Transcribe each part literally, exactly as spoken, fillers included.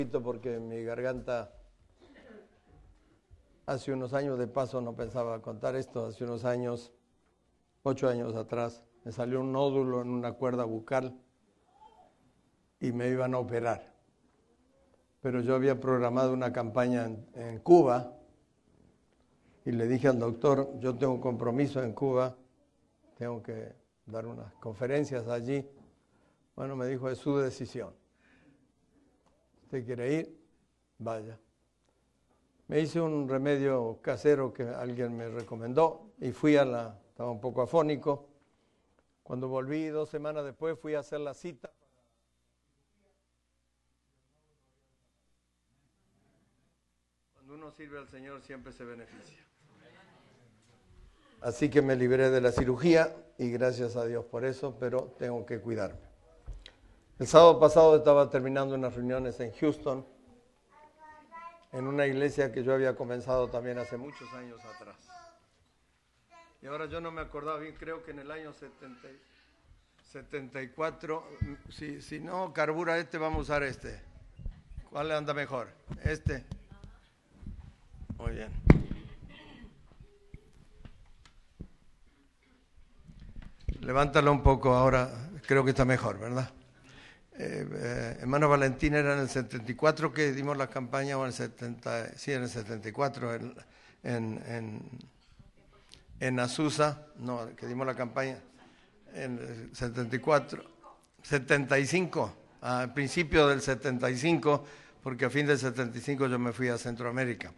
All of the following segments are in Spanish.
Porque mi garganta, hace unos años, de paso no pensaba contar esto, hace unos años, ocho años atrás, me salió un nódulo en una cuerda bucal y me iban a operar. Pero yo había programado una campaña en, en Cuba y le dije al doctor, yo tengo un compromiso en Cuba, tengo que dar unas conferencias allí. Bueno, me dijo, es su decisión. ¿Usted quiere ir? Vaya. Me hice un remedio casero que alguien me recomendó y fui a la, estaba un poco afónico. Cuando volví dos semanas después fui a hacer la cita. Cuando uno sirve al Señor siempre se beneficia. Así que me libré de la cirugía y gracias a Dios por eso, pero tengo que cuidarme. El sábado pasado estaba terminando unas reuniones en Houston, en una iglesia que yo había comenzado también hace muchos años atrás. Y ahora yo no me acordaba bien, creo que en el año setenta, setenta y cuatro, si, si no carbura este, vamos a usar este. ¿Cuál le anda mejor? Este. Muy bien. Levántalo un poco ahora, creo que está mejor, ¿verdad? Eh, eh, hermano Valentín, era en el setenta y cuatro que dimos la campaña, o en el setenta, sí, en el setenta y cuatro, en, en, en, en Azusa, no, que dimos la campaña, en el setenta y cuatro, setenta y cinco, al principio del setenta y cinco, porque a fin del setenta y cinco yo me fui a Centroamérica.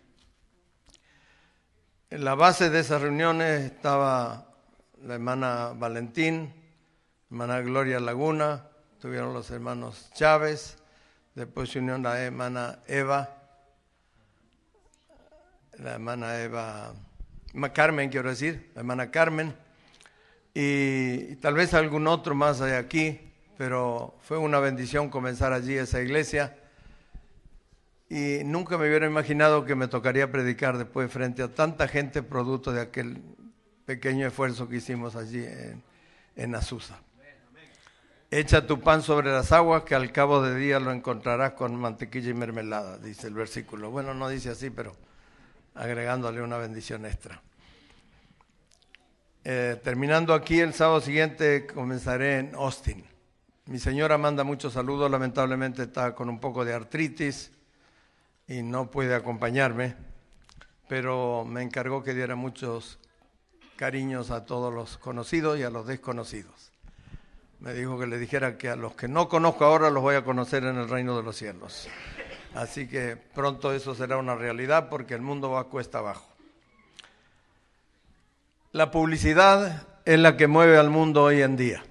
En la base de esas reuniones estaba la hermana Valentín, hermana Gloria Laguna, tuvieron los hermanos Chávez, después se unió la hermana Eva, la hermana Eva, Carmen quiero decir, la hermana Carmen, y, y tal vez algún otro más de aquí, pero fue una bendición comenzar allí esa iglesia, y nunca me hubiera imaginado que me tocaría predicar después frente a tanta gente producto de aquel pequeño esfuerzo que hicimos allí en, en Azusa. Echa tu pan sobre las aguas, que al cabo de día lo encontrarás con mantequilla y mermelada, dice el versículo. Bueno, no dice así, pero agregándole una bendición extra. Eh, terminando aquí, el sábado siguiente comenzaré en Austin. Mi señora manda muchos saludos, lamentablemente está con un poco de artritis y no puede acompañarme, pero me encargó que diera muchos cariños a todos los conocidos y a los desconocidos. Me dijo que le dijera que a los que no conozco ahora los voy a conocer en el reino de los cielos. Así que pronto eso será una realidad porque el mundo va cuesta abajo. La publicidad es la que mueve al mundo hoy en día.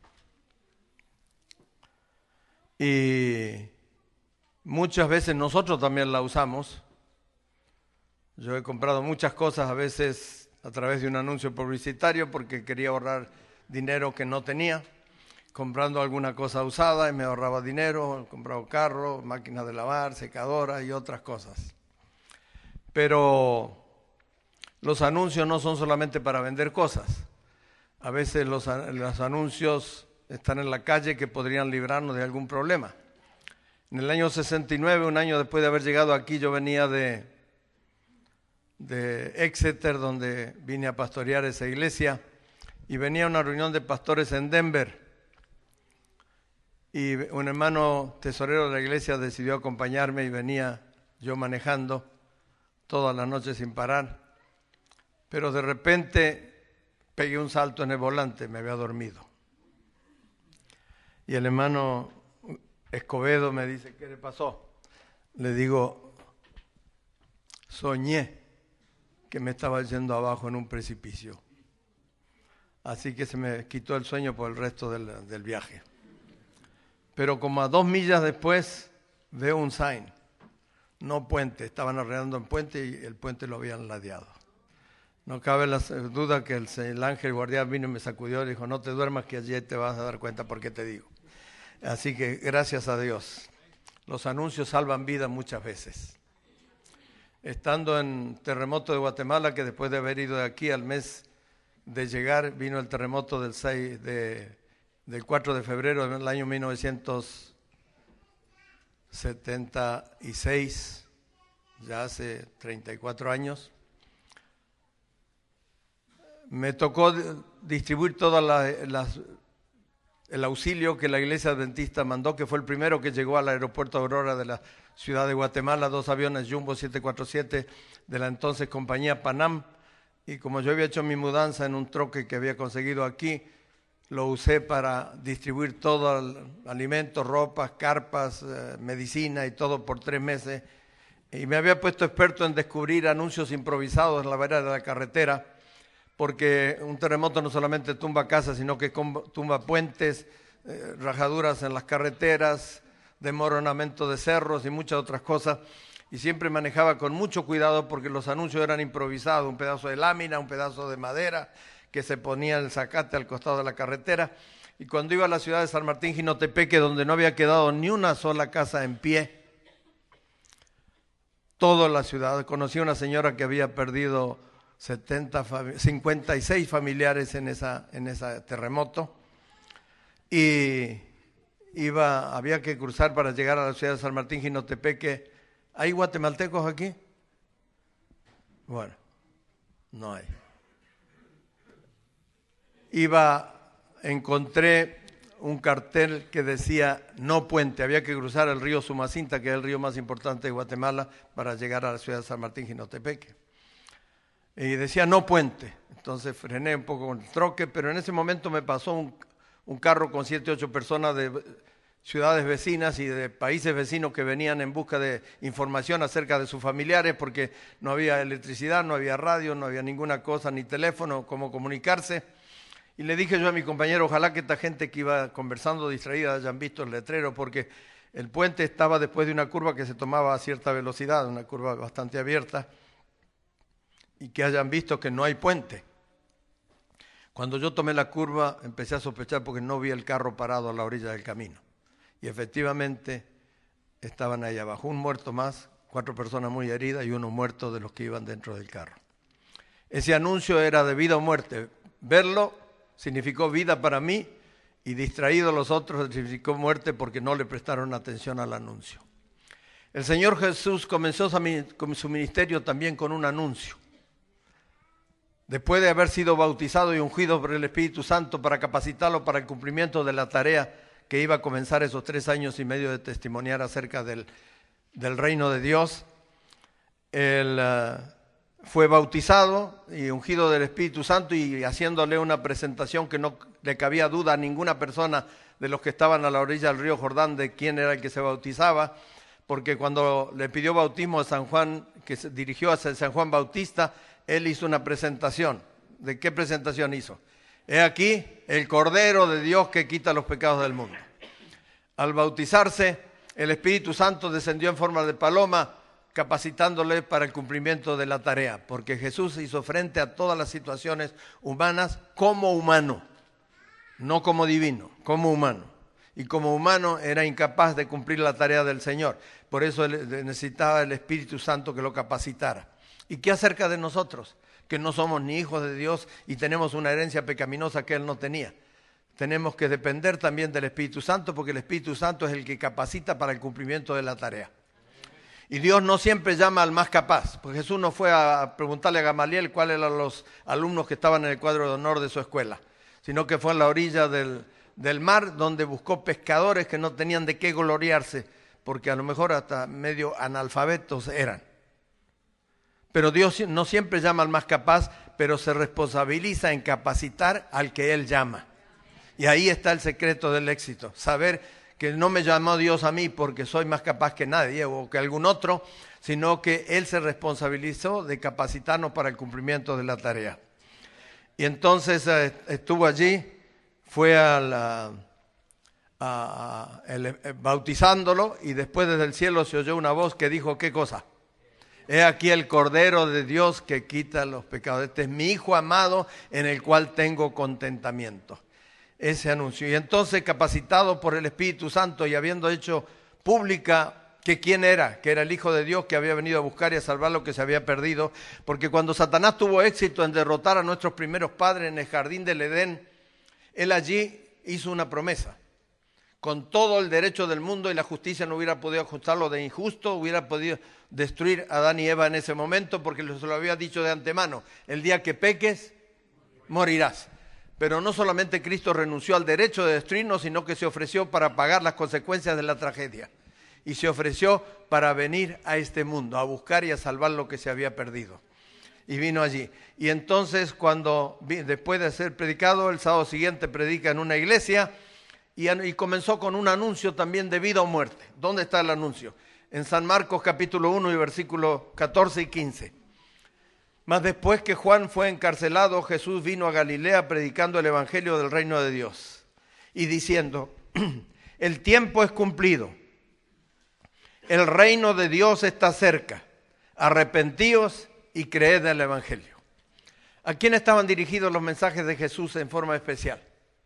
Y muchas veces nosotros también la usamos. Yo he comprado muchas cosas a veces a través de un anuncio publicitario porque quería ahorrar dinero que no tenía, comprando alguna cosa usada y me ahorraba dinero, he comprado carros, máquinas de lavar, secadoras y otras cosas. Pero los anuncios no son solamente para vender cosas. A veces los, los anuncios están en la calle que podrían librarnos de algún problema. En el año sesenta y nueve, un año después de haber llegado aquí, yo venía de, de Exeter, donde vine a pastorear esa iglesia, y venía a una reunión de pastores en Denver. Y un hermano tesorero de la iglesia decidió acompañarme y venía yo manejando toda la noche sin parar. Pero de repente pegué un salto en el volante, me había dormido. Y el hermano Escobedo me dice, ¿qué le pasó? Le digo, soñé que me estaba yendo abajo en un precipicio. Así que se me quitó el sueño por el resto del, del viaje. Pero como a dos millas después veo un sign, no puente, estaban arreglando un puente y el puente lo habían ladeado. No cabe la duda que el, el ángel guardián vino y me sacudió y dijo, no te duermas que allí te vas a dar cuenta por qué te digo. Así que gracias a Dios, los anuncios salvan vidas muchas veces. Estando en terremoto de Guatemala, que después de haber ido de aquí al mes de llegar, vino el terremoto del seis de... del cuatro de febrero del año mil novecientos setenta y seis, ya hace treinta y cuatro años. Me tocó distribuir todas las, las, el auxilio que la Iglesia Adventista mandó, que fue el primero que llegó al aeropuerto Aurora de la ciudad de Guatemala, dos aviones Jumbo siete cuatro siete de la entonces compañía Panam, y como yo había hecho mi mudanza en un troque que había conseguido aquí, lo usé para distribuir todo el alimento, ropas, carpas, eh, medicina y todo por tres meses, y me había puesto experto en descubrir anuncios improvisados en la vereda de la carretera, porque un terremoto no solamente tumba casas, sino que tumba puentes, eh, rajaduras en las carreteras, desmoronamiento de cerros y muchas otras cosas. Y siempre manejaba con mucho cuidado porque los anuncios eran improvisados, un pedazo de lámina, un pedazo de madera que se ponía en el zacate al costado de la carretera. Y cuando iba a la ciudad de San Martín Jinotepeque, donde no había quedado ni una sola casa en pie, toda la ciudad, conocí a una señora que había perdido setenta, cincuenta y seis familiares en esa en ese terremoto, y iba, había que cruzar para llegar a la ciudad de San Martín Jinotepeque. ¿Hay guatemaltecos aquí? Bueno, no hay. Iba, encontré un cartel que decía no puente, había que cruzar el río Sumacinta, que es el río más importante de Guatemala, para llegar a la ciudad de San Martín Jinotepeque. Y decía no puente, entonces frené un poco con el troque, pero en ese momento me pasó un, un carro con siete, ocho personas de ciudades vecinas y de países vecinos que venían en busca de información acerca de sus familiares, porque no había electricidad, no había radio, no había ninguna cosa, ni teléfono, cómo comunicarse. Y le dije yo a mi compañero, ojalá que esta gente que iba conversando distraída hayan visto el letrero, porque el puente estaba después de una curva que se tomaba a cierta velocidad, una curva bastante abierta, y que hayan visto que no hay puente. Cuando yo tomé la curva empecé a sospechar porque no vi el carro parado a la orilla del camino. Y efectivamente estaban ahí abajo, un muerto más, cuatro personas muy heridas y uno muerto de los que iban dentro del carro. Ese anuncio era de vida o muerte. Verlo significó vida para mí y distraído a los otros significó muerte porque no le prestaron atención al anuncio. El Señor Jesús comenzó su ministerio también con un anuncio. Después de haber sido bautizado y ungido por el Espíritu Santo para capacitarlo para el cumplimiento de la tarea que iba a comenzar esos tres años y medio de testimoniar acerca del, del reino de Dios, él uh, fue bautizado y ungido del Espíritu Santo y haciéndole una presentación que no le cabía duda a ninguna persona de los que estaban a la orilla del río Jordán de quién era el que se bautizaba, porque cuando le pidió bautismo a San Juan, que se dirigió hacia San Juan Bautista, él hizo una presentación. ¿De qué presentación hizo? He aquí el Cordero de Dios que quita los pecados del mundo. Al bautizarse, el Espíritu Santo descendió en forma de paloma, capacitándole para el cumplimiento de la tarea, porque Jesús hizo frente a todas las situaciones humanas como humano, no como divino, como humano. Y como humano era incapaz de cumplir la tarea del Señor. Por eso él necesitaba el Espíritu Santo que lo capacitara. ¿Y qué acerca de nosotros? Que no somos ni hijos de Dios y tenemos una herencia pecaminosa que Él no tenía. Tenemos que depender también del Espíritu Santo, porque el Espíritu Santo es el que capacita para el cumplimiento de la tarea. Y Dios no siempre llama al más capaz, porque Jesús no fue a preguntarle a Gamaliel cuáles eran los alumnos que estaban en el cuadro de honor de su escuela, sino que fue en la orilla del, del mar donde buscó pescadores que no tenían de qué gloriarse, porque a lo mejor hasta medio analfabetos eran. Pero Dios no siempre llama al más capaz, pero se responsabiliza en capacitar al que Él llama. Y ahí está el secreto del éxito, saber que no me llamó Dios a mí porque soy más capaz que nadie o que algún otro, sino que Él se responsabilizó de capacitarnos para el cumplimiento de la tarea. Y entonces eh, estuvo allí, fue a la, a, a, el, eh, bautizándolo, y después desde el cielo se oyó una voz que dijo, ¿qué cosa? He aquí el Cordero de Dios que quita los pecados. Este es mi Hijo amado en el cual tengo contentamiento. Ese anuncio. Y entonces, capacitado por el Espíritu Santo y habiendo hecho pública que quién era, que era el Hijo de Dios que había venido a buscar y a salvar lo que se había perdido, porque cuando Satanás tuvo éxito en derrotar a nuestros primeros padres en el jardín del Edén, él allí hizo una promesa. con todo el derecho del mundo, y la justicia no hubiera podido ajustarlo de injusto, hubiera podido destruir a Adán y Eva en ese momento, porque se lo había dicho de antemano: el día que peques, morirás. Pero no solamente Cristo renunció al derecho de destruirnos, sino que se ofreció para pagar las consecuencias de la tragedia. Y se ofreció para venir a este mundo, a buscar y a salvar lo que se había perdido. Y vino allí. Y entonces, cuando después de ser predicado, el sábado siguiente predica en una iglesia, y, y comenzó con un anuncio también de vida o muerte. ¿Dónde está el anuncio? En San Marcos capítulo uno y versículos catorce y quince. Mas después que Juan fue encarcelado, Jesús vino a Galilea predicando el evangelio del reino de Dios y diciendo: el tiempo es cumplido, el reino de Dios está cerca, arrepentíos y creed en el evangelio. ¿A quién estaban dirigidos los mensajes de Jesús en forma especial?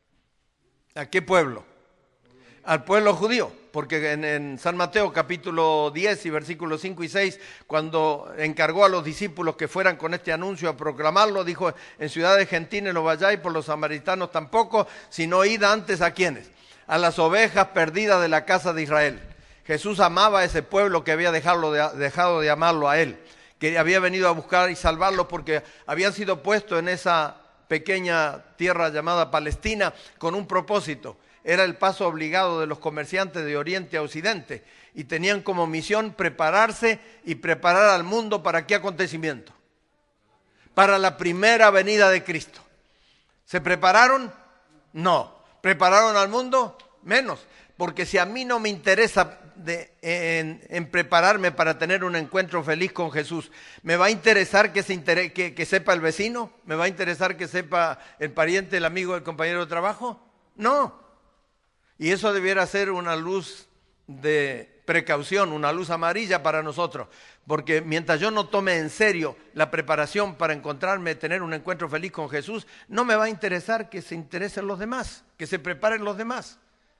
¿A qué pueblo? Al pueblo judío, porque en, en San Mateo capítulo diez y versículos cinco y seis, cuando encargó a los discípulos que fueran con este anuncio a proclamarlo, dijo: en ciudades gentiles no vayáis, por los samaritanos tampoco, sino id antes a quienes, a las ovejas perdidas de la casa de Israel. Jesús amaba a ese pueblo que había dejado de, dejado de amarlo a él, que había venido a buscar y salvarlo porque habían sido puestos en esa pequeña tierra llamada Palestina con un propósito. Era el paso obligado de los comerciantes de Oriente a Occidente, y tenían como misión prepararse y preparar al mundo ¿para qué acontecimiento? Para la primera venida de Cristo. ¿Se prepararon? No. ¿Prepararon al mundo? Menos. Porque si a mí no me interesa de, en, en prepararme para tener un encuentro feliz con Jesús, ¿me va a interesar que, se inter- que, que sepa el vecino? ¿Me va a interesar que sepa el pariente, el amigo, el compañero de trabajo? No. Y eso debiera ser una luz de precaución, una luz amarilla para nosotros, porque mientras yo no tome en serio la preparación para encontrarme, tener un encuentro feliz con Jesús, no me va a interesar que se interesen los demás, que se preparen los demás.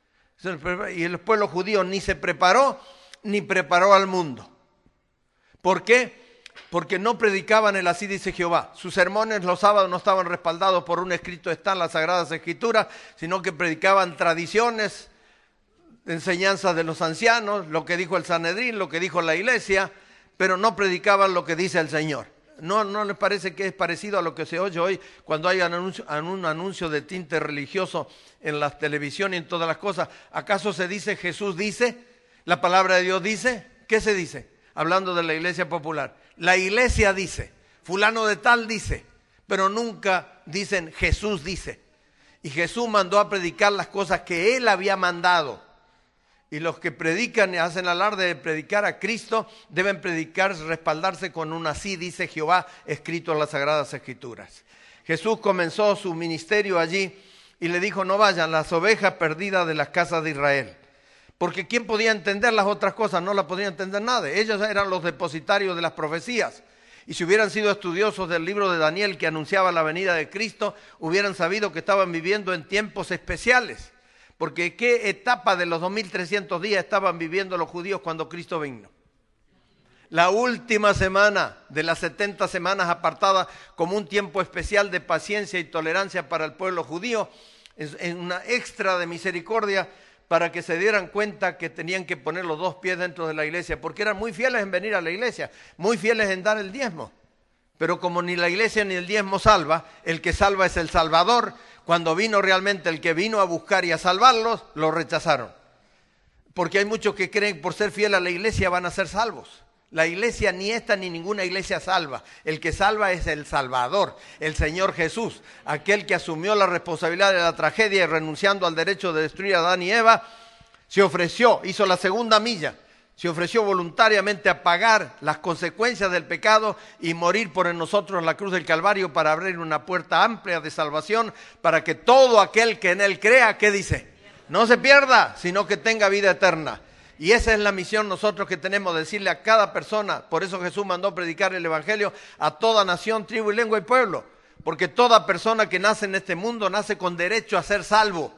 Y el pueblo judío ni se preparó, ni preparó al mundo. ¿Por qué? Porque no predicaban el así dice Jehová. Sus sermones los sábados no estaban respaldados por un escrito está en las Sagradas Escrituras, sino que predicaban tradiciones, enseñanzas de los ancianos, lo que dijo el Sanedrín, lo que dijo la iglesia, pero no predicaban lo que dice el Señor. ¿No, no les parece que es parecido a lo que se oye hoy cuando hay un anuncio, un anuncio de tinte religioso en la televisión y en todas las cosas? ¿Acaso se dice Jesús dice? ¿La palabra de Dios dice? ¿Qué se dice? Hablando de la iglesia popular. La iglesia dice, fulano de tal dice, pero nunca dicen Jesús dice. Y Jesús mandó a predicar las cosas que Él había mandado. Y los que predican y hacen alarde de predicar a Cristo deben predicar, respaldarse con un así dice Jehová escrito en las Sagradas Escrituras. Jesús comenzó su ministerio allí y le dijo: no vayan las ovejas perdidas de las casas de Israel. Porque ¿quién podía entender las otras cosas? No las podía entender nadie. Ellos eran los depositarios de las profecías. Y si hubieran sido estudiosos del libro de Daniel que anunciaba la venida de Cristo, hubieran sabido que estaban viviendo en tiempos especiales. Porque ¿qué etapa de los dos mil trescientos días estaban viviendo los judíos cuando Cristo vino? La última semana de las setenta semanas apartadas como un tiempo especial de paciencia y tolerancia para el pueblo judío, en una extra de misericordia para que se dieran cuenta que tenían que poner los dos pies dentro de la iglesia, porque eran muy fieles en venir a la iglesia, muy fieles en dar el diezmo. Pero como ni la iglesia ni el diezmo salva, el que salva es el Salvador. Cuando vino realmente el que vino a buscar y a salvarlos, lo rechazaron. Porque hay muchos que creen que por ser fiel a la iglesia van a ser salvos. La iglesia ni esta ni ninguna iglesia salva. El que salva es el Salvador, el Señor Jesús, aquel que asumió la responsabilidad de la tragedia y renunciando al derecho de destruir a Adán y Eva, se ofreció, hizo la segunda milla, se ofreció voluntariamente a pagar las consecuencias del pecado y morir por nosotros en la cruz del Calvario para abrir una puerta amplia de salvación para que todo aquel que en él crea, ¿qué dice? No se pierda, sino que tenga vida eterna. Y esa es la misión nosotros que tenemos, decirle a cada persona. Por eso Jesús mandó predicar el evangelio a toda nación, tribu y lengua y pueblo. Porque toda persona que nace en este mundo nace con derecho a ser salvo.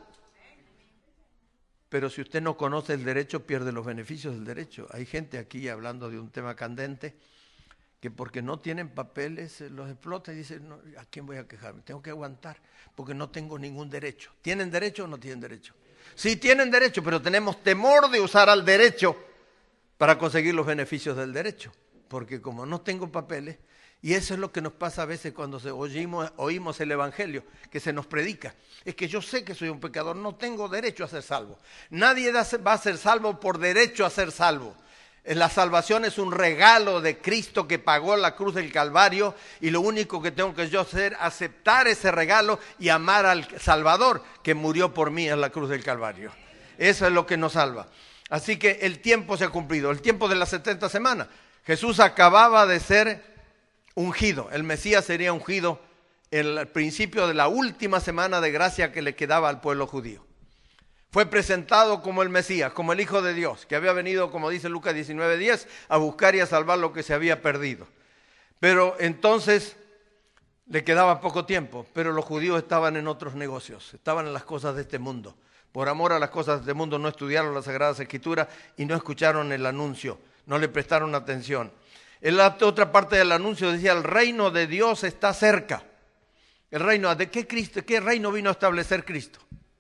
Pero si usted no conoce el derecho, pierde los beneficios del derecho. Hay gente aquí hablando de un tema candente que porque no tienen papeles los explota y dice, no, ¿a quién voy a quejarme? Tengo que aguantar porque no tengo ningún derecho. ¿Tienen derecho o no tienen derecho? Sí tienen derecho, pero tenemos temor de usar al derecho para conseguir los beneficios del derecho. Porque como no tengo papeles, y eso es lo que nos pasa a veces cuando se oímos, oímos el Evangelio, que se nos predica. Es que yo sé que soy un pecador, no tengo derecho a ser salvo. Nadie va a ser salvo por derecho a ser salvo. La salvación es un regalo de Cristo que pagó la cruz del Calvario, y lo único que tengo que yo hacer es aceptar ese regalo y amar al Salvador que murió por mí en la cruz del Calvario. Eso es lo que nos salva. Así que el tiempo se ha cumplido, el tiempo de las setenta semanas. Jesús acababa de ser ungido, el Mesías sería ungido el principio de la última semana de gracia que le quedaba al pueblo judío. Fue presentado como el Mesías, como el Hijo de Dios, que había venido, como dice Lucas diecinueve diez, a buscar y a salvar lo que se había perdido. Pero entonces le quedaba poco tiempo, pero los judíos estaban en otros negocios, estaban en las cosas de este mundo. Por amor a las cosas de este mundo no estudiaron las Sagradas Escrituras y no escucharon el anuncio, no le prestaron atención. En la otra parte del anuncio decía: el reino de Dios está cerca. El reino, ¿de qué Cristo, qué reino vino a establecer Cristo?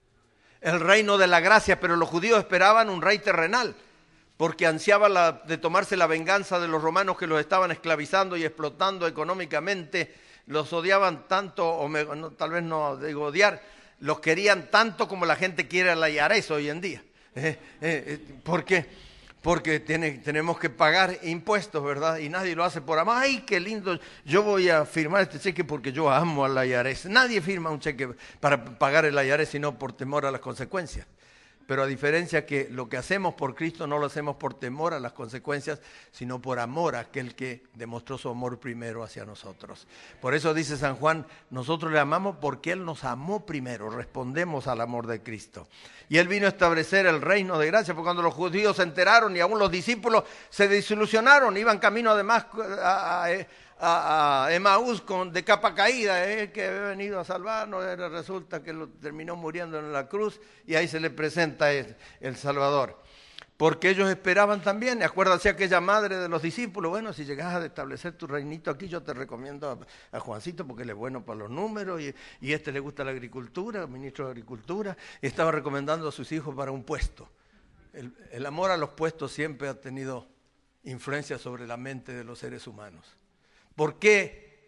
El reino de la gracia, pero los judíos esperaban un rey terrenal, porque ansiaban la, de tomarse la venganza de los romanos que los estaban esclavizando y explotando económicamente. Los odiaban tanto, o me, no, tal vez no digo odiar, los querían tanto como la gente quiere a la I A R E S hoy en día. Eh, eh, ¿Por qué? Porque tiene, tenemos que pagar impuestos, ¿verdad? Y nadie lo hace por amor. ¡Ay, qué lindo! Yo voy a firmar este cheque porque yo amo a la I A R E S. Nadie firma un cheque para pagar el I A R E S sino por temor a las consecuencias. Pero a diferencia que lo que hacemos por Cristo no lo hacemos por temor a las consecuencias, sino por amor a aquel que demostró su amor primero hacia nosotros. Por eso dice San Juan, nosotros le amamos porque Él nos amó primero, respondemos al amor de Cristo. Y Él vino a establecer el reino de gracia, porque cuando los judíos se enteraron y aún los discípulos se desilusionaron, iban camino además a, a, a, a Emaús con, de capa caída, ¿eh? Que había venido a salvarnos, era, resulta que lo terminó muriendo en la cruz y ahí se le presenta el, el Salvador. Porque ellos esperaban también, acuérdense aquella madre de los discípulos, bueno, si llegas a establecer tu reinito aquí, yo te recomiendo a, a Juancito porque él es bueno para los números y, y este le gusta la agricultura, ministro de Agricultura, y estaba recomendando a sus hijos para un puesto. El, el amor a los puestos siempre ha tenido influencia sobre la mente de los seres humanos. ¿Por qué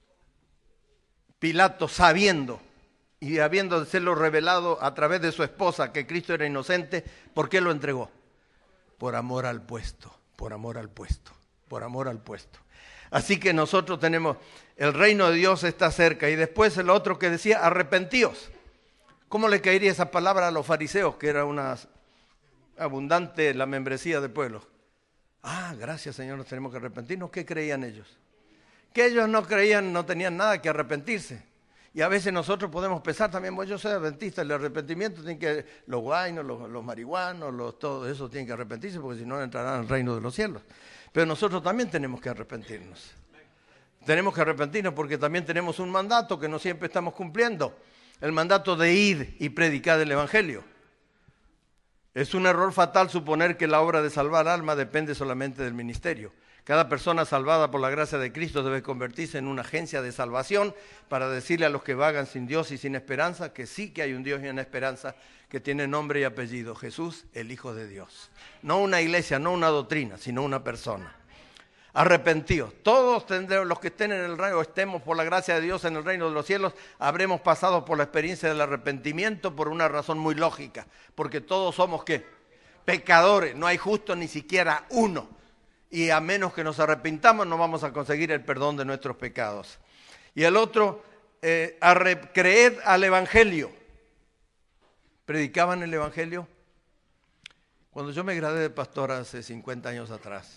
Pilato, sabiendo y habiendo serlo revelado a través de su esposa que Cristo era inocente, por qué lo entregó? Por amor al puesto, por amor al puesto, por amor al puesto. Así que nosotros tenemos, el reino de Dios está cerca. Y después el otro que decía, arrepentíos. ¿Cómo le caería esa palabra a los fariseos, que era una abundante la membresía del pueblo? Ah, gracias Señor, nos tenemos que arrepentirnos. ¿Qué creían ellos? Que ellos no creían, no tenían nada que arrepentirse. Y a veces nosotros podemos pensar también, bueno, yo soy adventista, el arrepentimiento tiene que, los guainos, los, los marihuanos, los, todo eso tienen que arrepentirse porque si no entrarán al reino de los cielos. Pero nosotros también tenemos que arrepentirnos. Tenemos que arrepentirnos porque también tenemos un mandato que no siempre estamos cumpliendo. El mandato de ir y predicar el Evangelio. Es un error fatal suponer que la obra de salvar alma depende solamente del ministerio. Cada persona salvada por la gracia de Cristo debe convertirse en una agencia de salvación para decirle a los que vagan sin Dios y sin esperanza que sí que hay un Dios y una esperanza que tiene nombre y apellido, Jesús, el Hijo de Dios. No una iglesia, no una doctrina, sino una persona. Arrepentíos. Todos tendremos, los que estén en el reino, estemos por la gracia de Dios en el reino de los cielos, habremos pasado por la experiencia del arrepentimiento por una razón muy lógica, porque todos somos ¿qué? Pecadores, no hay justo ni siquiera uno. Y a menos que nos arrepintamos no vamos a conseguir el perdón de nuestros pecados. Y el otro, eh, arre, creed al Evangelio. ¿Predicaban el Evangelio? Cuando yo me gradué de pastor hace cincuenta años atrás,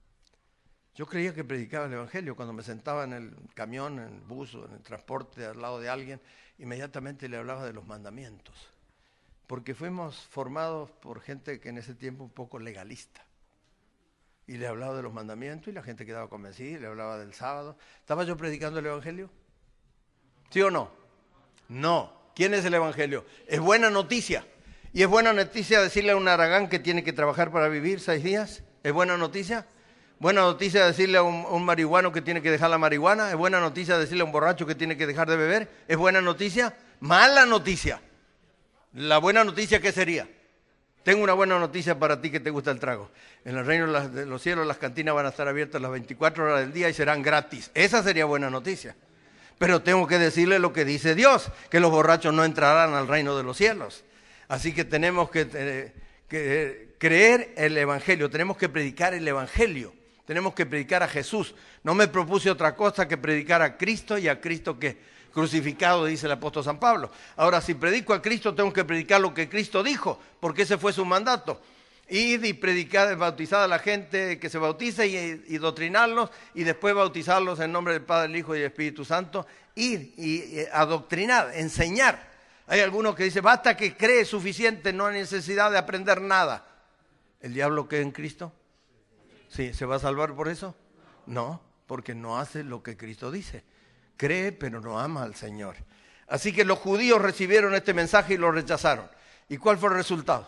yo creía que predicaba el Evangelio. Cuando me sentaba en el camión, en el bus o en el transporte al lado de alguien, inmediatamente le hablaba de los mandamientos. Porque fuimos formados por gente que en ese tiempo un poco legalista. Y le hablaba de los mandamientos y la gente quedaba convencida, le hablaba del sábado. ¿Estaba yo predicando el Evangelio? ¿Sí o no? No. ¿Quién es el Evangelio? Es buena noticia. ¿Y es buena noticia decirle a un haragán que tiene que trabajar para vivir seis días? ¿Es buena noticia? ¿Buena noticia decirle a un, a un marihuano que tiene que dejar la marihuana? ¿Es buena noticia decirle a un borracho que tiene que dejar de beber? ¿Es buena noticia? Mala noticia. La buena noticia, ¿qué sería? Tengo una buena noticia para ti que te gusta el trago. En el reino de los cielos las cantinas van a estar abiertas las veinticuatro horas del día y serán gratis. Esa sería buena noticia. Pero tengo que decirle lo que dice Dios, que los borrachos no entrarán al reino de los cielos. Así que tenemos que, eh, que creer el Evangelio, tenemos que predicar el Evangelio, tenemos que predicar a Jesús. No me propuse otra cosa que predicar a Cristo y a Cristo que crucificado, dice el apóstol San Pablo. Ahora, si predico a Cristo, tengo que predicar lo que Cristo dijo, porque ese fue su mandato. Id y predicar, bautizar a la gente que se bautice y, y doctrinarlos, y después bautizarlos en nombre del Padre, el Hijo y el Espíritu Santo. Ir y, y adoctrinar, enseñar. Hay algunos que dicen, basta que cree suficiente, no hay necesidad de aprender nada. ¿El diablo cree en Cristo? Sí, ¿se va a salvar por eso? No, porque no hace lo que Cristo dice. Cree, pero no ama al Señor. Así que los judíos recibieron este mensaje y lo rechazaron. ¿Y cuál fue el resultado?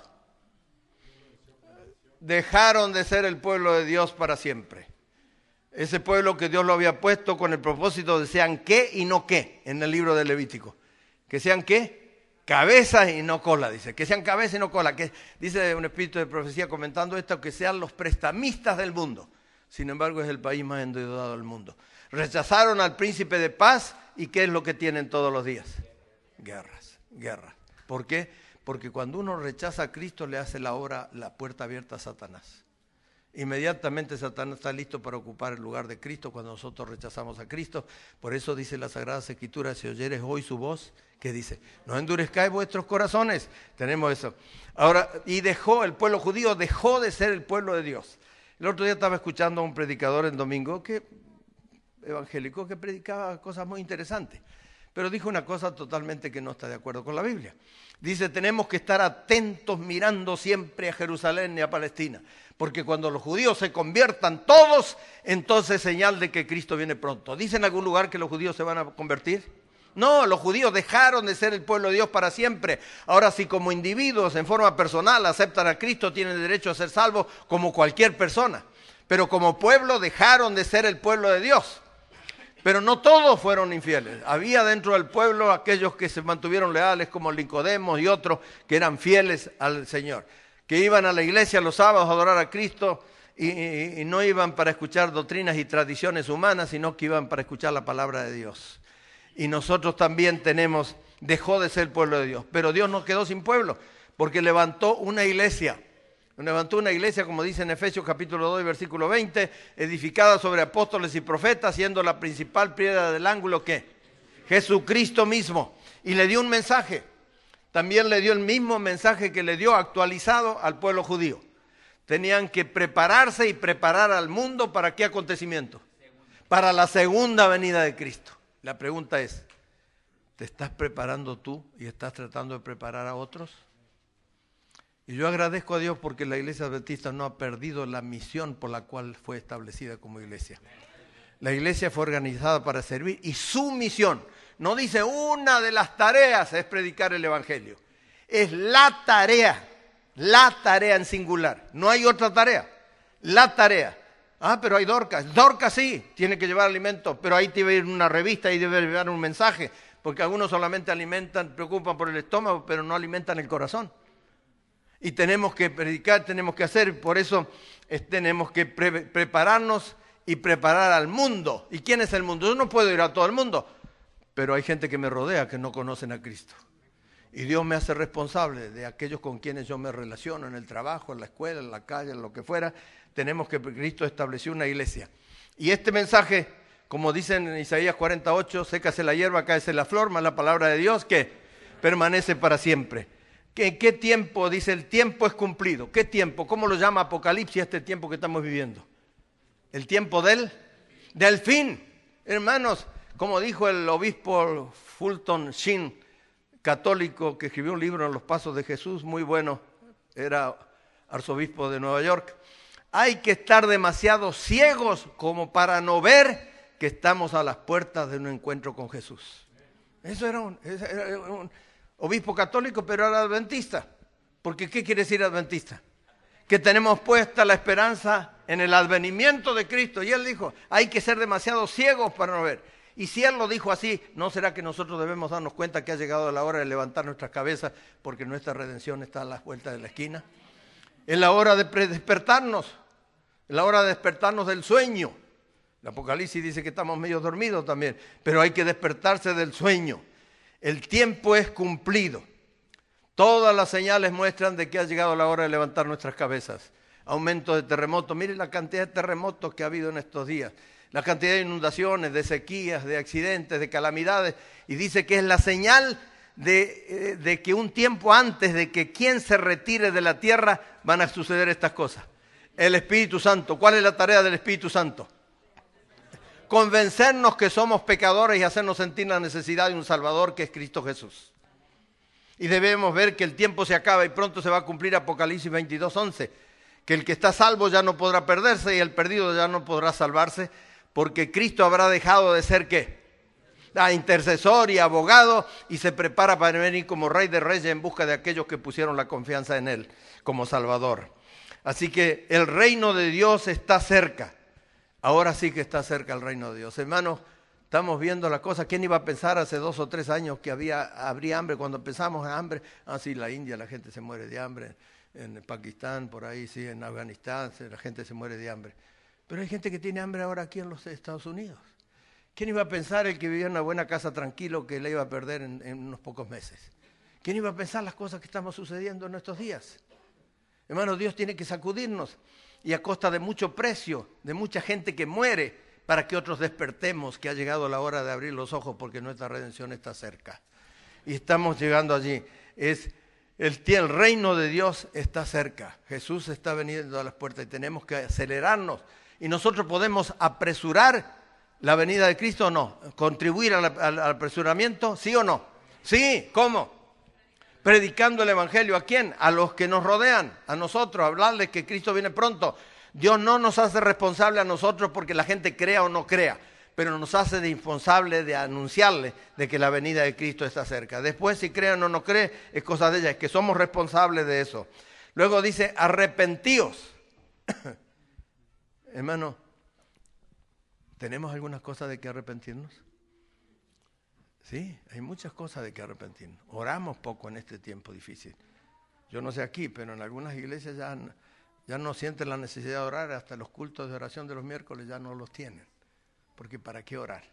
Dejaron de ser el pueblo de Dios para siempre. Ese pueblo que Dios lo había puesto con el propósito de sean qué y no qué, en el libro de Levítico. Que sean qué, cabeza y no cola, dice. Que sean cabeza y no cola. Que dice un espíritu de profecía comentando esto, que sean los prestamistas del mundo. Sin embargo, es el país más endeudado del mundo. Rechazaron al príncipe de paz, ¿y qué es lo que tienen todos los días? Guerras, guerras. ¿Por qué? Porque cuando uno rechaza a Cristo, le hace la obra, la puerta abierta a Satanás. Inmediatamente Satanás está listo para ocupar el lugar de Cristo cuando nosotros rechazamos a Cristo. Por eso dice las Sagradas Escrituras, si oyeres hoy su voz, ¿qué dice? No endurezcáis vuestros corazones. Tenemos eso. Ahora, y dejó, el pueblo judío dejó de ser el pueblo de Dios. El otro día estaba escuchando a un predicador en domingo, que, evangélico, que predicaba cosas muy interesantes. Pero dijo una cosa totalmente que no está de acuerdo con la Biblia. Dice, tenemos que estar atentos mirando siempre a Jerusalén y a Palestina. Porque cuando los judíos se conviertan todos, entonces es señal de que Cristo viene pronto. ¿Dice en algún lugar que los judíos se van a convertir? No, los judíos dejaron de ser el pueblo de Dios para siempre. Ahora, si como individuos en forma personal aceptan a Cristo, tienen derecho a ser salvos como cualquier persona. Pero como pueblo dejaron de ser el pueblo de Dios. Pero no todos fueron infieles. Había dentro del pueblo aquellos que se mantuvieron leales, como Nicodemo y otros que eran fieles al Señor. Que iban a la iglesia los sábados a adorar a Cristo y, y, y no iban para escuchar doctrinas y tradiciones humanas, sino que iban para escuchar la palabra de Dios. Y nosotros también tenemos, dejó de ser el pueblo de Dios. Pero Dios no quedó sin pueblo, porque levantó una iglesia. Levantó una iglesia, como dice en Efesios capítulo dos, versículo veinte, edificada sobre apóstoles y profetas, siendo la principal piedra del ángulo, ¿qué? Jesucristo mismo. Y le dio un mensaje. También le dio el mismo mensaje que le dio actualizado al pueblo judío. Tenían que prepararse y preparar al mundo ¿para qué acontecimiento? Para la segunda venida de Cristo. La pregunta es, ¿te estás preparando tú y estás tratando de preparar a otros? Y yo agradezco a Dios porque la Iglesia Adventista no ha perdido la misión por la cual fue establecida como iglesia. La iglesia fue organizada para servir y su misión, no dice una de las tareas es predicar el Evangelio, es la tarea, la tarea en singular, no hay otra tarea, la tarea. Ah, pero hay Dorcas, Dorcas sí, tiene que llevar alimento, pero ahí debe ir una revista y debe llevar un mensaje, porque algunos solamente alimentan, preocupan por el estómago, pero no alimentan el corazón. Y tenemos que predicar, tenemos que hacer, por eso es, tenemos que pre prepararnos y preparar al mundo. ¿Y quién es el mundo? Yo no puedo ir a todo el mundo, pero hay gente que me rodea que no conocen a Cristo. Y Dios me hace responsable de aquellos con quienes yo me relaciono en el trabajo, en la escuela, en la calle, en lo que fuera. Tenemos que, Cristo estableció una iglesia. Y este mensaje, como dicen en Isaías cuarenta y ocho, sécase la hierba, cáese la flor, más la palabra de Dios que permanece para siempre. ¿Qué, ¿Qué tiempo? Dice, el tiempo es cumplido. ¿Qué tiempo? ¿Cómo lo llama Apocalipsis este tiempo que estamos viviendo? El tiempo del, del fin. Hermanos, como dijo el obispo Fulton Sheen, católico, que escribió un libro en los pasos de Jesús, muy bueno, era arzobispo de Nueva York, hay que estar demasiado ciegos como para no ver que estamos a las puertas de un encuentro con Jesús. Eso era un... Eso era un obispo católico, pero era adventista. Porque ¿qué quiere decir adventista? Que tenemos puesta la esperanza en el advenimiento de Cristo. Y él dijo, hay que ser demasiado ciegos para no ver. Y si Él lo dijo así, ¿no será que nosotros debemos darnos cuenta que ha llegado la hora de levantar nuestras cabezas porque nuestra redención está a la vuelta de la esquina? Es la hora de despertarnos, es la hora de despertarnos del sueño. El Apocalipsis dice que estamos medio dormidos también, pero hay que despertarse del sueño. El tiempo es cumplido. Todas las señales muestran de que ha llegado la hora de levantar nuestras cabezas. Aumento de terremotos, miren la cantidad de terremotos que ha habido en estos días. La cantidad de inundaciones, de sequías, de accidentes, de calamidades, y dice que es la señal de, de que un tiempo antes de que quien se retire de la tierra van a suceder estas cosas. El Espíritu Santo, ¿cuál es la tarea del Espíritu Santo? Convencernos que somos pecadores y hacernos sentir la necesidad de un Salvador que es Cristo Jesús. Y debemos ver que el tiempo se acaba y pronto se va a cumplir Apocalipsis veintidós, once, que el que está salvo ya no podrá perderse y el perdido ya no podrá salvarse, porque Cristo habrá dejado de ser, ¿qué? Ah, intercesor y abogado, y se prepara para venir como Rey de Reyes en busca de aquellos que pusieron la confianza en Él como Salvador. Así que el reino de Dios está cerca. Ahora sí que está cerca el reino de Dios. Hermanos, estamos viendo la cosa. ¿Quién iba a pensar hace dos o tres años que había, habría hambre? Cuando empezamos a hambre, ah, sí, la India, la gente se muere de hambre. En Pakistán, por ahí, sí, en Afganistán, la gente se muere de hambre. Pero hay gente que tiene hambre ahora aquí en los Estados Unidos. ¿Quién iba a pensar el que vivía en una buena casa tranquilo que le iba a perder en, en unos pocos meses? ¿Quién iba a pensar las cosas que estamos sucediendo en estos días? Hermanos, Dios tiene que sacudirnos, y a costa de mucho precio, de mucha gente que muere, para que otros despertemos que ha llegado la hora de abrir los ojos porque nuestra redención está cerca. Y estamos llegando allí. Es el, el reino de Dios está cerca. Jesús está veniendo a las puertas y tenemos que acelerarnos. Y nosotros podemos apresurar la venida de Cristo o no. ¿Contribuir al, al, al apresuramiento? ¿Sí o no? Sí, ¿cómo? Predicando el Evangelio. ¿A quién? A los que nos rodean, a nosotros, hablarles que Cristo viene pronto. Dios no nos hace responsable a nosotros porque la gente crea o no crea, pero nos hace responsable de anunciarle de que la venida de Cristo está cerca. Después, si creen o no creen, es cosa de ella, es que somos responsables de eso. Luego dice, arrepentíos. Hermano, ¿tenemos algunas cosas de que arrepentirnos? Sí, hay muchas cosas de que arrepentirnos. Oramos poco en este tiempo difícil. Yo no sé aquí, pero en algunas iglesias ya, ya no sienten la necesidad de orar, hasta los cultos de oración de los miércoles ya no los tienen. Porque ¿para qué orar?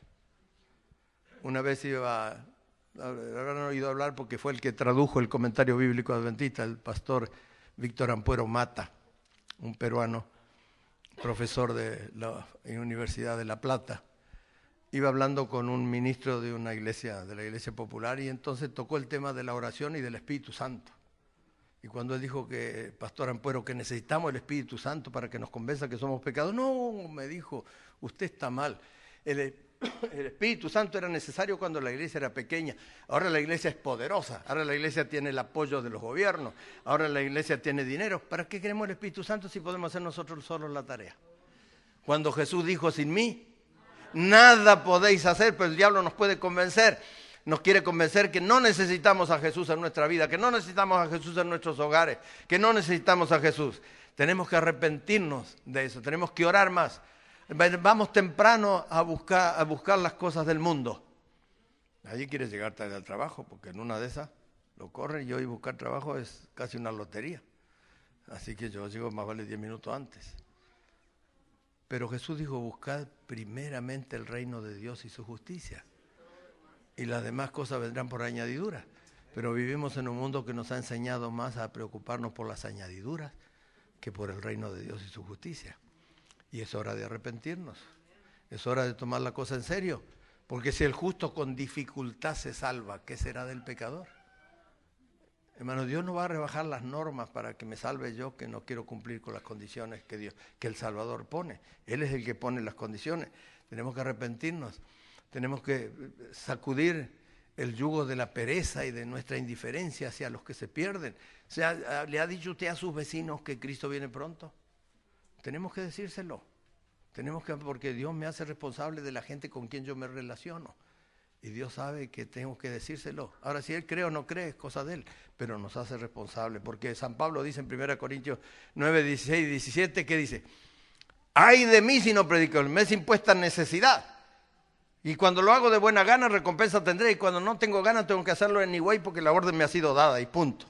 Una vez iba, habrán oído hablar porque fue el que tradujo el comentario bíblico adventista, el pastor Víctor Ampuero Mata, un peruano, profesor de la Universidad de La Plata. Iba hablando con un ministro de una iglesia, de la iglesia popular, y entonces tocó el tema de la oración y del Espíritu Santo. Y cuando él dijo que, pastor Ampuero, que necesitamos el Espíritu Santo para que nos convenza que somos pecadores, no, me dijo, usted está mal. El, el Espíritu Santo era necesario cuando la iglesia era pequeña. Ahora la iglesia es poderosa, ahora la iglesia tiene el apoyo de los gobiernos, ahora la iglesia tiene dinero. ¿Para qué queremos el Espíritu Santo si podemos hacer nosotros solos la tarea? Cuando Jesús dijo, sin mí nada podéis hacer, pero el diablo nos puede convencer. Nos quiere convencer que no necesitamos a Jesús en nuestra vida, que no necesitamos a Jesús en nuestros hogares, que no necesitamos a Jesús. Tenemos que arrepentirnos de eso, tenemos que orar más. Vamos temprano a buscar, a buscar las cosas del mundo. Nadie quiere llegar tarde al trabajo, porque en una de esas lo corren y hoy buscar trabajo es casi una lotería. Así que yo llego más vale diez minutos antes. Pero Jesús dijo, buscad primeramente el reino de Dios y su justicia. Y las demás cosas vendrán por añadidura. Pero vivimos en un mundo que nos ha enseñado más a preocuparnos por las añadiduras que por el reino de Dios y su justicia. Y es hora de arrepentirnos. Es hora de tomar la cosa en serio. Porque si el justo con dificultad se salva, ¿qué será del pecador? Hermano, Dios no va a rebajar las normas para que me salve yo, que no quiero cumplir con las condiciones que Dios, que el Salvador pone. Él es el que pone las condiciones. Tenemos que arrepentirnos. Tenemos que sacudir el yugo de la pereza y de nuestra indiferencia hacia los que se pierden. O sea, ¿le ha dicho usted a sus vecinos que Cristo viene pronto? Tenemos que decírselo. Tenemos que, porque Dios me hace responsable de la gente con quien yo me relaciono. Y Dios sabe que tengo que decírselo. Ahora, si Él cree o no cree, es cosa de Él, pero nos hace responsable. Porque San Pablo dice en primera Corintios nueve, dieciséis y diecisiete, ¿qué dice? ¡Ay de mí si no predico! Me es impuesta necesidad. Y cuando lo hago de buena gana, recompensa tendré. Y cuando no tengo ganas, tengo que hacerlo anyway porque la orden me ha sido dada y punto.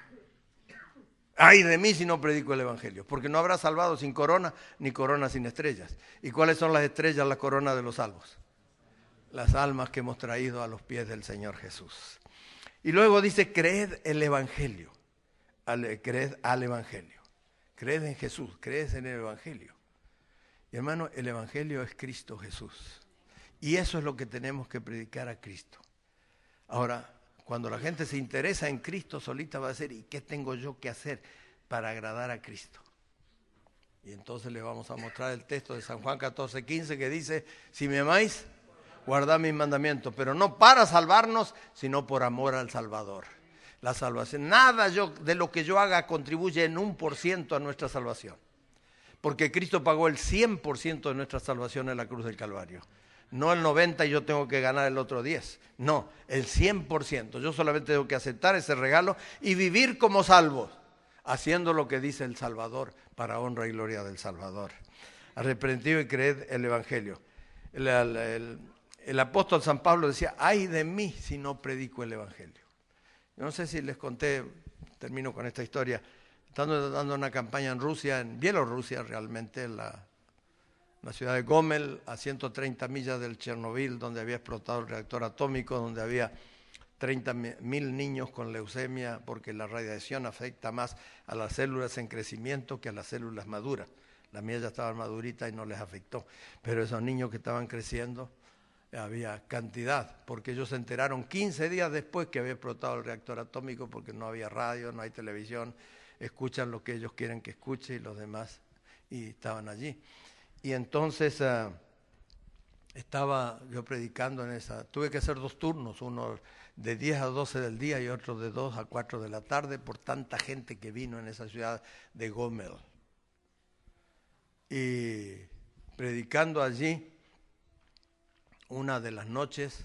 Ay de mí si no predico el evangelio, porque no habrá salvado sin corona, ni corona sin estrellas. ¿Y cuáles son las estrellas, la corona de los salvos? Las almas que hemos traído a los pies del Señor Jesús. Y luego dice, creed el evangelio. Al, creed al evangelio. Creed en Jesús, creed en el evangelio. Y hermano, el evangelio es Cristo Jesús. Y eso es lo que tenemos que predicar a Cristo. Ahora, cuando la gente se interesa en Cristo, solita va a decir, ¿y qué tengo yo que hacer para agradar a Cristo? Y entonces le vamos a mostrar el texto de San Juan catorce, quince que dice, si me amáis, guardad mis mandamientos, pero no para salvarnos, sino por amor al Salvador. La salvación, nada yo, de lo que yo haga contribuye en un por ciento a nuestra salvación. Porque Cristo pagó el cien por ciento de nuestra salvación en la cruz del Calvario. No el noventa y yo tengo que ganar el otro diez. No, el cien por ciento. Yo solamente tengo que aceptar ese regalo y vivir como salvos, haciendo lo que dice el Salvador, para honra y gloria del Salvador. Arrepentido y creed el evangelio. El, el, el, el apóstol San Pablo decía, ay de mí si no predico el evangelio. Yo no sé si les conté, termino con esta historia, estando dando una campaña en Rusia, en Bielorrusia realmente, en la la ciudad de Gomel, a ciento treinta millas del Chernobyl, donde había explotado el reactor atómico, donde había treinta mil niños con leucemia, porque la radiación afecta más a las células en crecimiento que a las células maduras. La mía ya estaba madurita y no les afectó, pero esos niños que estaban creciendo, había cantidad, porque ellos se enteraron quince días después que había explotado el reactor atómico, porque no había radio, no hay televisión, escuchan lo que ellos quieren que escuche y los demás, y estaban allí. Y entonces uh, estaba yo predicando en esa, tuve que hacer dos turnos, uno de diez a doce del día y otro de dos a cuatro de la tarde, por tanta gente que vino en esa ciudad de Gomel. Y predicando allí, una de las noches,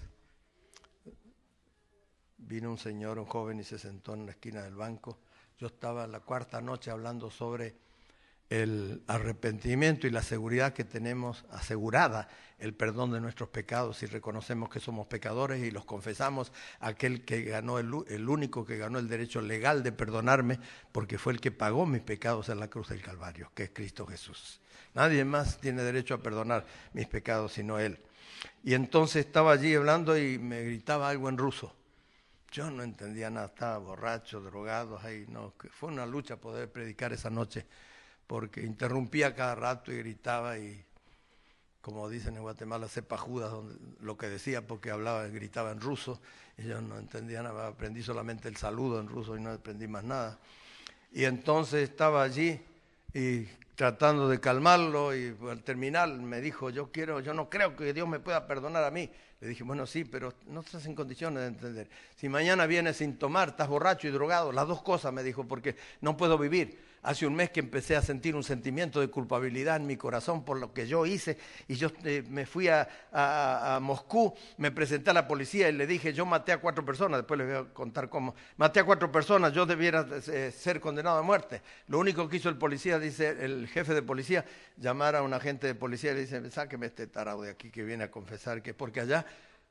vino un señor, un joven, y se sentó en la esquina del banco. Yo estaba la cuarta noche hablando sobre el arrepentimiento y la seguridad que tenemos asegurada, el perdón de nuestros pecados, si reconocemos que somos pecadores y los confesamos, aquel que ganó, el, el único que ganó el derecho legal de perdonarme, porque fue el que pagó mis pecados en la cruz del Calvario, que es Cristo Jesús. Nadie más tiene derecho a perdonar mis pecados sino Él. Y entonces estaba allí hablando y me gritaba algo en ruso. Yo no entendía nada, estaba borracho, drogado, ahí, no, fue una lucha poder predicar esa noche, porque interrumpía cada rato y gritaba y, como dicen en Guatemala, cepa Judas donde, lo que decía, porque hablaba, gritaba en ruso, y yo no entendía nada, aprendí solamente el saludo en ruso y no aprendí más nada. Y entonces estaba allí y tratando de calmarlo, y al terminar me dijo, yo quiero, yo no creo que Dios me pueda perdonar a mí. Le dije, bueno, sí, pero no estás en condiciones de entender. Si mañana vienes sin tomar, estás borracho y drogado, las dos cosas, me dijo, porque no puedo vivir. Hace un mes que empecé a sentir un sentimiento de culpabilidad en mi corazón por lo que yo hice, y yo eh, me fui a, a, a Moscú, me presenté a la policía y le dije, yo maté a cuatro personas, después les voy a contar cómo. Maté a cuatro personas, yo debiera eh, ser condenado a muerte. Lo único que hizo el policía, dice el jefe de policía, llamar a un agente de policía y le dice, sáqueme este tarado de aquí que viene a confesar, que porque allá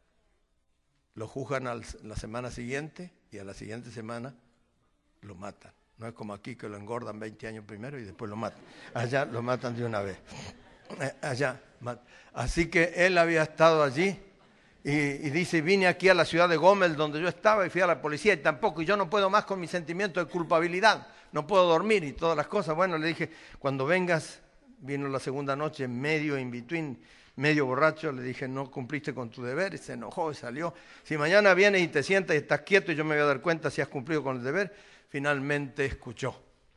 lo juzgan a la semana siguiente y a la siguiente semana lo matan. No es como aquí que lo engordan veinte años primero y después lo matan. Allá lo matan de una vez. Allá. Así que él había estado allí y, y dice, vine aquí a la ciudad de Gomel donde yo estaba y fui a la policía y tampoco, y yo no puedo más con mi sentimiento de culpabilidad, no puedo dormir y todas las cosas. Bueno, le dije, cuando vengas, vino la segunda noche, medio in between, medio borracho, le dije, no cumpliste con tu deber, y se enojó y salió. Si mañana vienes y te sientas y estás quieto y yo me voy a dar cuenta si has cumplido con el deber. Finalmente escuchó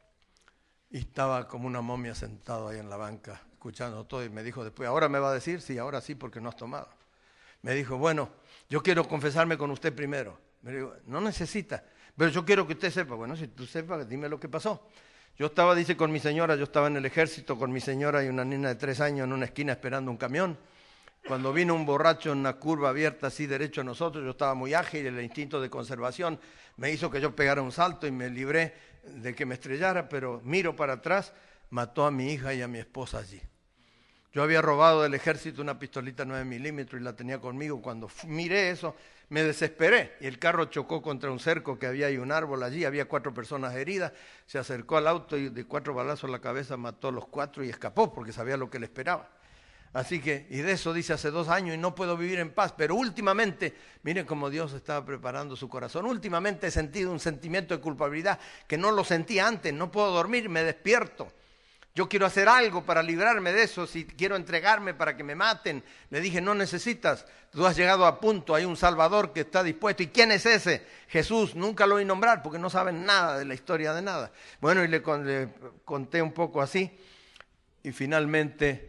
y estaba como una momia sentado ahí en la banca escuchando todo, y me dijo después, ¿ahora me va a decir? Sí, ahora sí, porque no has tomado. Me dijo, bueno, yo quiero confesarme con usted primero. Me dijo, no necesita, pero yo quiero que usted sepa. Bueno, si tú sepas, dime lo que pasó. Yo estaba, dice, con mi señora, yo estaba en el ejército con mi señora y una niña de tres años en una esquina esperando un camión. Cuando vino un borracho en una curva abierta así derecho a nosotros, yo estaba muy ágil y el instinto de conservación me hizo que yo pegara un salto y me libré de que me estrellara, pero miro para atrás, mató a mi hija y a mi esposa allí. Yo había robado del ejército una pistolita nueve milímetros y la tenía conmigo. Cuando miré eso, me desesperé. Y el carro chocó contra un cerco que había y un árbol allí. Había cuatro personas heridas. Se acercó al auto y de cuatro balazos en la cabeza mató a los cuatro y escapó porque sabía lo que le esperaba. Así que, y de eso dice hace dos años y no puedo vivir en paz. Pero últimamente, miren cómo Dios estaba preparando su corazón. Últimamente he sentido un sentimiento de culpabilidad que no lo sentía antes. No puedo dormir, me despierto. Yo quiero hacer algo para librarme de eso, si quiero entregarme para que me maten. Le dije, no necesitas, tú has llegado a punto, hay un Salvador que está dispuesto. ¿Y quién es ese? Jesús, nunca lo oí nombrar porque no saben nada de la historia de nada. Bueno, y le, le conté un poco así y finalmente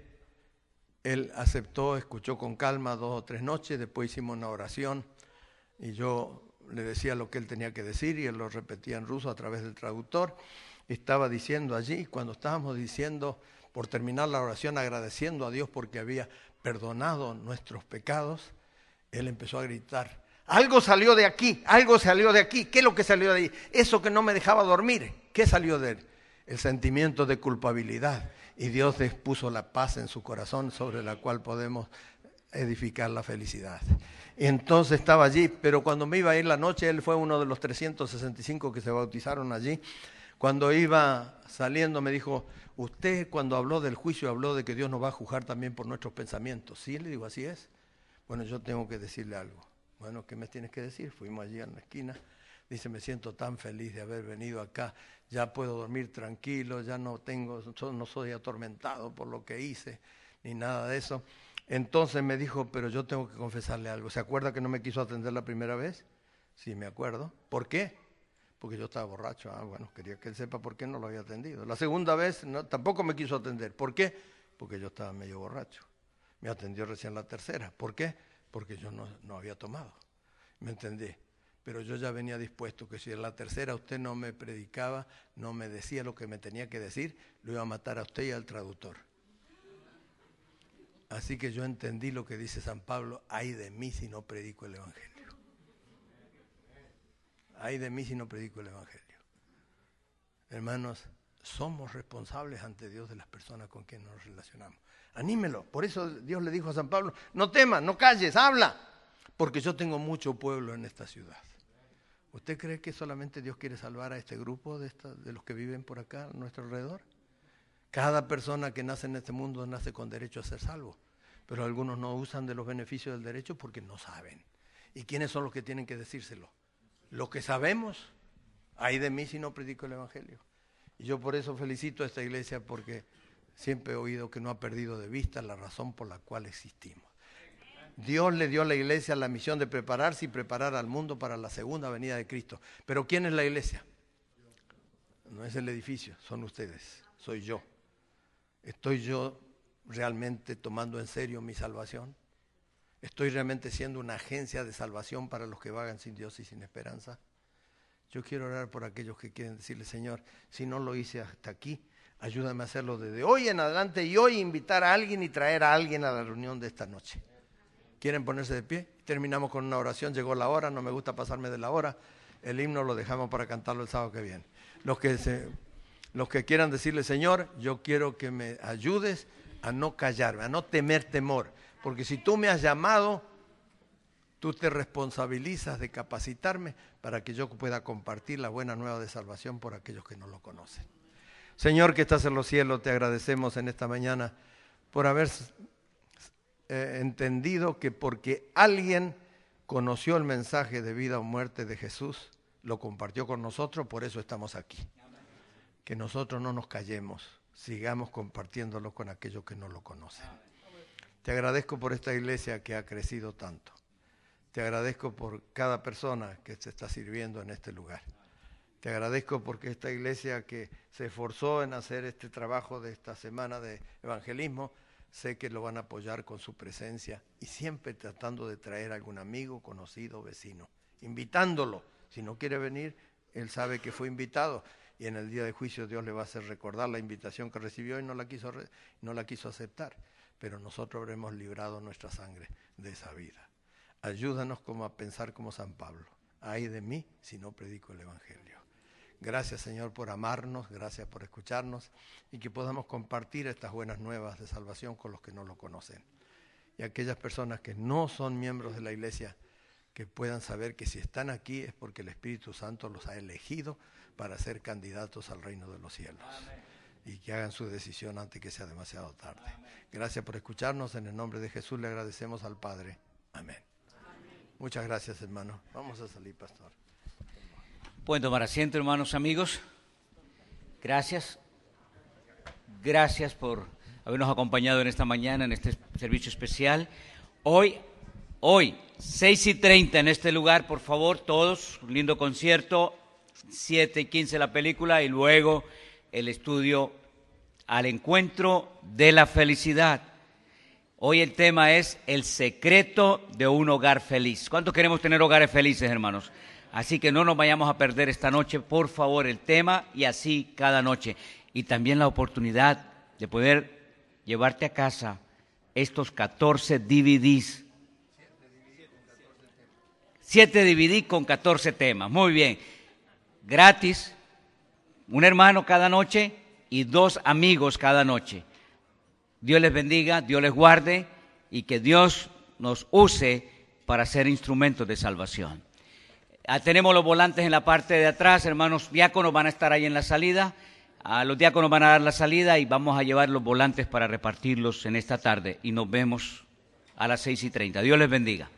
él aceptó, escuchó con calma dos o tres noches, después hicimos una oración y yo le decía lo que él tenía que decir y él lo repetía en ruso a través del traductor. Estaba diciendo allí, cuando estábamos diciendo, por terminar la oración, agradeciendo a Dios porque había perdonado nuestros pecados, él empezó a gritar, algo salió de aquí, algo salió de aquí. ¿Qué es lo que salió de ahí? Eso que no me dejaba dormir. ¿Qué salió de él? El sentimiento de culpabilidad. Y Dios puso la paz en su corazón sobre la cual podemos edificar la felicidad. Y entonces estaba allí, pero cuando me iba a ir la noche, él fue uno de los trescientos sesenta y cinco que se bautizaron allí. Cuando iba saliendo me dijo, usted cuando habló del juicio habló de que Dios nos va a juzgar también por nuestros pensamientos. Sí, le digo, así es. Bueno, yo tengo que decirle algo. Bueno, ¿qué me tienes que decir? Fuimos allí en la esquina. Dice, me siento tan feliz de haber venido acá. Ya puedo dormir tranquilo, ya no tengo, no soy atormentado por lo que hice, ni nada de eso. Entonces me dijo, pero yo tengo que confesarle algo. ¿Se acuerda que no me quiso atender la primera vez? Sí, me acuerdo. ¿Por qué? Porque yo estaba borracho. Ah, bueno, quería que él sepa por qué no lo había atendido. La segunda vez no, tampoco me quiso atender. ¿Por qué? Porque yo estaba medio borracho. Me atendió recién la tercera. ¿Por qué? Porque yo no, no había tomado. ¿Me entendí? Pero yo ya venía dispuesto que si en la tercera usted no me predicaba, no me decía lo que me tenía que decir, lo iba a matar a usted y al traductor. Así que yo entendí lo que dice San Pablo, ay de mí si no predico el Evangelio. Ay de mí si no predico el Evangelio. Hermanos, somos responsables ante Dios de las personas con quienes nos relacionamos. Anímelo. Por eso Dios le dijo a San Pablo, no temas, no calles, habla. Porque yo tengo mucho pueblo en esta ciudad. ¿Usted cree que solamente Dios quiere salvar a este grupo de, esta, de los que viven por acá a nuestro alrededor? Cada persona que nace en este mundo nace con derecho a ser salvo. Pero algunos no usan de los beneficios del derecho porque no saben. ¿Y quiénes son los que tienen que decírselo? Los que sabemos. Ay de mí si no predico el Evangelio. Y yo por eso felicito a esta iglesia porque siempre he oído que no ha perdido de vista la razón por la cual existimos. Dios le dio a la iglesia la misión de prepararse y preparar al mundo para la segunda venida de Cristo. Pero ¿quién es la iglesia? No es el edificio, son ustedes, soy yo. ¿Estoy yo realmente tomando en serio mi salvación? ¿Estoy realmente siendo una agencia de salvación para los que vagan sin Dios y sin esperanza? Yo quiero orar por aquellos que quieren decirle, Señor, si no lo hice hasta aquí, ayúdame a hacerlo desde hoy en adelante y hoy invitar a alguien y traer a alguien a la reunión de esta noche. ¿Quieren ponerse de pie? Terminamos con una oración, llegó la hora, no me gusta pasarme de la hora. El himno lo dejamos para cantarlo el sábado que viene. Los que, se, los que quieran decirle, Señor, yo quiero que me ayudes a no callarme, a no temer temor. Porque si tú me has llamado, tú te responsabilizas de capacitarme para que yo pueda compartir la buena nueva de salvación por aquellos que no lo conocen. Señor que estás en los cielos, te agradecemos en esta mañana por haber eh, entendido que porque alguien conoció el mensaje de vida o muerte de Jesús, lo compartió con nosotros, por eso estamos aquí. Que nosotros no nos callemos, sigamos compartiéndolo con aquellos que no lo conocen. Te agradezco por esta iglesia que ha crecido tanto. Te agradezco por cada persona que se está sirviendo en este lugar. Te agradezco porque esta iglesia que se esforzó en hacer este trabajo de esta semana de evangelismo, sé que lo van a apoyar con su presencia y siempre tratando de traer a algún amigo, conocido, vecino, invitándolo. Si no quiere venir, él sabe que fue invitado y en el día de juicio Dios le va a hacer recordar la invitación que recibió y no la quiso, no la quiso aceptar. Pero nosotros habremos librado nuestra sangre de esa vida. Ayúdanos como a pensar como San Pablo. Ay de mí si no predico el Evangelio. Gracias, Señor, por amarnos, gracias por escucharnos y que podamos compartir estas buenas nuevas de salvación con los que no lo conocen. Y aquellas personas que no son miembros de la iglesia, que puedan saber que si están aquí es porque el Espíritu Santo los ha elegido para ser candidatos al reino de los cielos. Amén. Y que hagan su decisión antes que sea demasiado tarde. Amén. Gracias por escucharnos. En el nombre de Jesús le agradecemos al Padre. Amén. Amén. Muchas gracias, hermano. Vamos a salir, pastor. Pueden tomar asiento, hermanos, amigos. Gracias. Gracias por habernos acompañado en esta mañana, en este servicio especial. Hoy, hoy, seis y treinta en este lugar, por favor, todos, un lindo concierto, siete y quince la película y luego el estudio Al Encuentro de la Felicidad. Hoy el tema es el secreto de un hogar feliz. ¿Cuántos queremos tener hogares felices, hermanos? Así que no nos vayamos a perder esta noche, por favor, el tema y así cada noche. Y también la oportunidad de poder llevarte a casa estos catorce D V Ds. siete D V D con catorce temas. Muy bien. Gratis, un hermano cada noche y dos amigos cada noche. Dios les bendiga, Dios les guarde y que Dios nos use para ser instrumentos de salvación. Ah, tenemos los volantes en la parte de atrás, hermanos diáconos van a estar ahí en la salida. Ah, los diáconos van a dar la salida y vamos a llevar los volantes para repartirlos en esta tarde. Y nos vemos a las seis y treinta. Dios les bendiga.